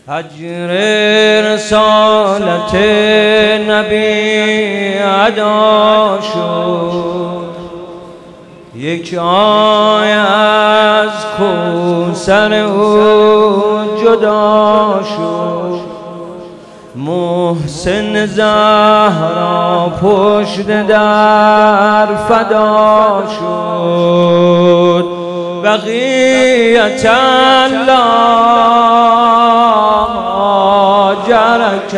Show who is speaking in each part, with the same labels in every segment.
Speaker 1: هجر رسالت نبی ادا شد، یک آیه از کوثر او جدا شد. محسن زهرا پشت در فدا شد. بقیت الله جرک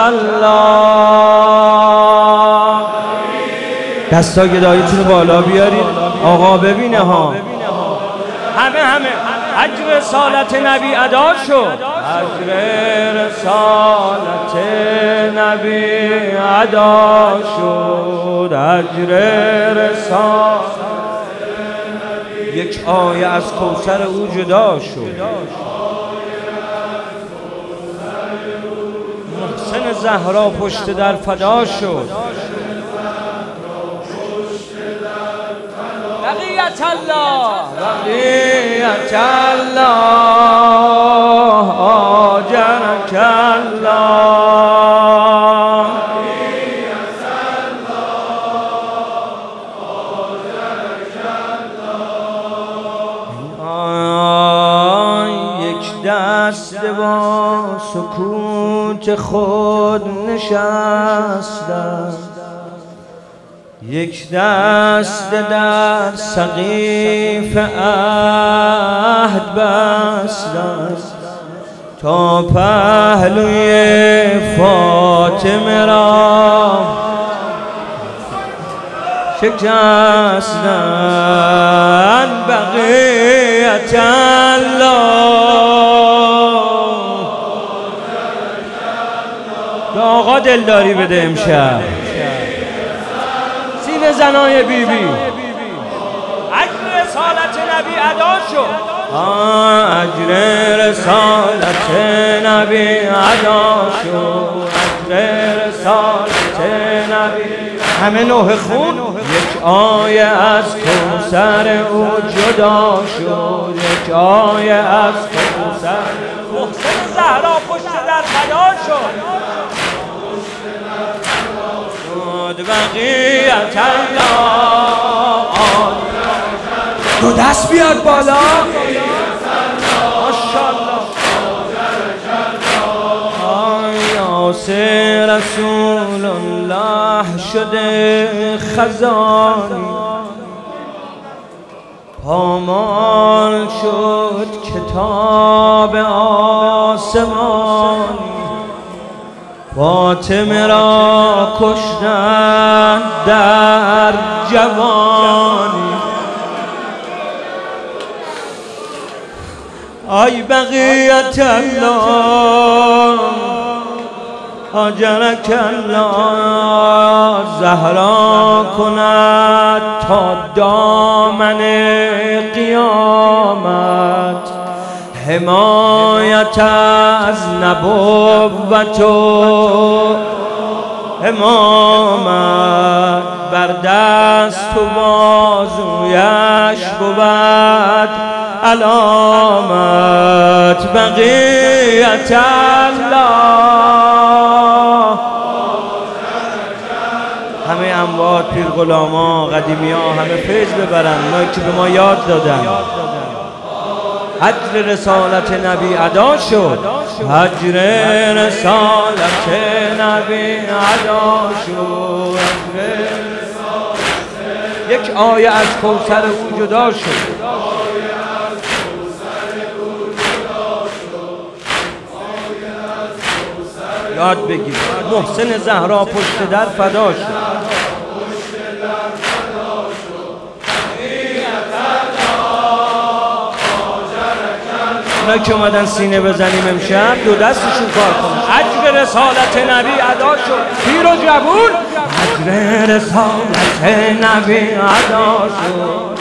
Speaker 1: الله. دستا گداییتون رو بالا بیارید آقا ببینه ها. همه حج رسالت نبی ادا شد. حج رسالت نبی ادا شد. حج رسالت یک آیه از کوثر او جدا شد. محسن زهرا پشت در فدا شد. بقیت الله بقیت الله آجرک الله. یک دست با سکوت خود نشستم، یک دست در سقیف عهد بستم، تا پهلوی فاطمه را شکستن. بقیت الله. به آقا دلداری بده امشب. سین زنای بی بی. اجر رسالت نبی ادا شد. اجر رسالت نبی ادا شد. اجر رسالت نبی. همه نوح خون. یک آیه از کوثر او جدا شد. یک آیه از کوثر. محسن زهرا پشت در فدا شد. بقیت الله. دو دست بیاد بالا. ماشاءالله. یاسر رسول الله شده خزانی، پامال شد کتاب آسمانی. فاطمه را کشتند در جوانی. ای بقیت الله آجرک الله. زهرا کند تا دامن قیامت، حمایت از نبوت و امامت. بر دست و بازویش بود علامت. بقیت الله. همه اموات، پیر غلاما، قدیمی ها همه فیض ببرن، اونایی که به ما یاد دادن. حج رسالت نبی ادا شد. حج رسالت نبی ادا شد. یک آیه از کوثر او جدا شد. یاد بگیر. محسن زهرا پشت در فدا شد. اونایی که اومدن سینه بزنیم امشب دو دستشون کار کنن. اجر رسالت نبی ادا شد. پیر و جوون. اجر رسالت نبی ادا شد.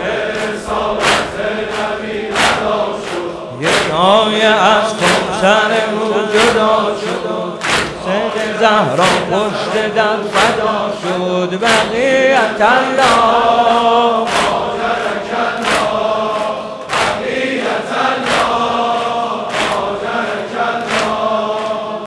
Speaker 1: یک آیه از کوثر او جدا شد. سید زهرا پشت در فدا شد. بقیت الله.